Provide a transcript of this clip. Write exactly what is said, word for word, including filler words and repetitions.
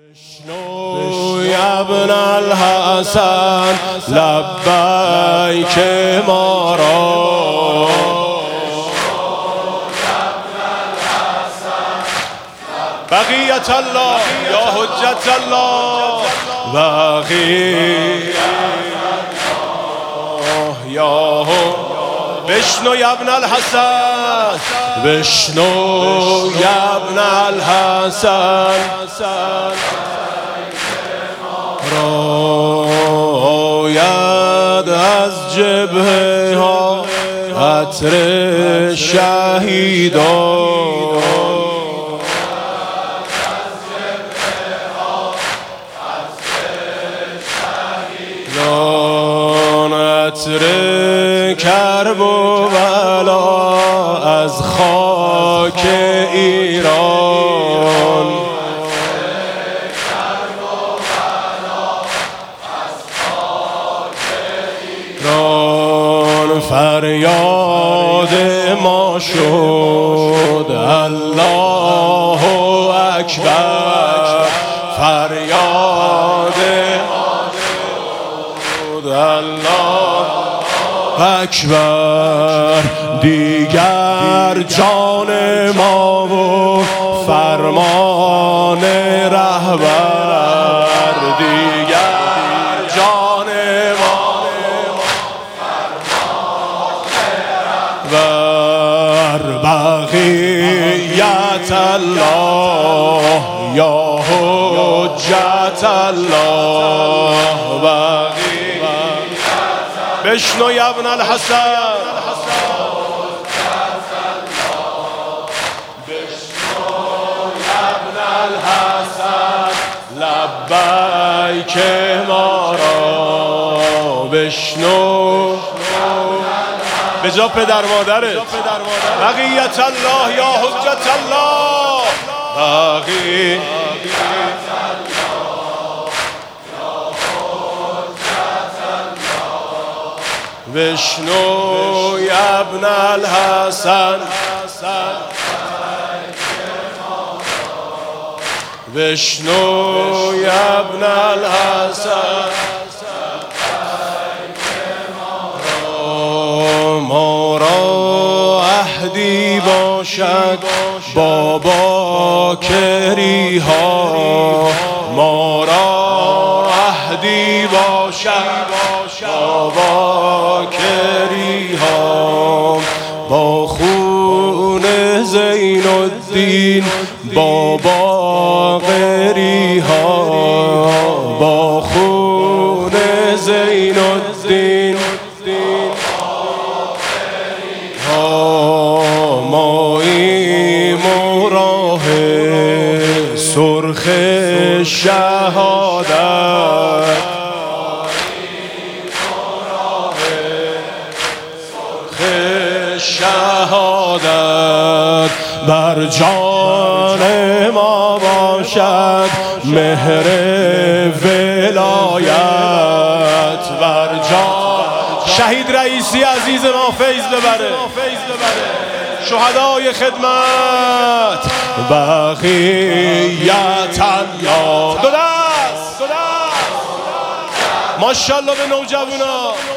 بشنو یا ابن الحسن لبیک ما را، بقیت الله یا حجت الله، بقیت الله یا بشنو یا ابن الحسن، بشنو یا ابن الحسن راید از جبهه ها عطر شهیدان، عطر کرب و بلا از خاک ایران، فریاد ما شد الله اکبر، فریاد ما شد الله اکبر، دیگر جان ما و فرمان رهبر، دیگر جان ما بر بقیت الله یا حجت الله، بقیت بشنو یا ابن الحسن، بشنو یا ابن الحسن لبیک ما را، بشنو به جا پدر مادرت، بقیت الله یا حجت الله، بقیت الله یا حجت الله، بشنو یا ابن الحسن، بشنو یا ابن الحسن، ما را عهدی باشد بابا کری ها، ما را عهدی باشد بابا کری ها، با خون زین الدین بابا قری ها، با خون زین الدین ماییم و راه سرخ شهادت، سرخ شهادت، بر جان ما باشد مهر ولایت، بر جان شهید رئیسی عزیز ما فیض ببره، شهدای خدمت، بقیت الله، دو دست ماشاءالله به نوجوانا.